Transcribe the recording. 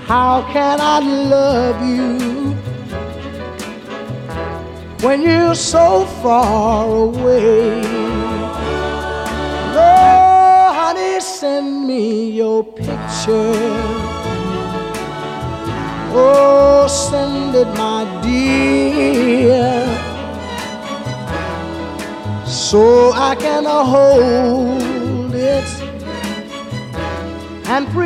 How can I love you when you're so far away? Oh, honey, send me your picture. Oh, send it, my dear, so I can hold it and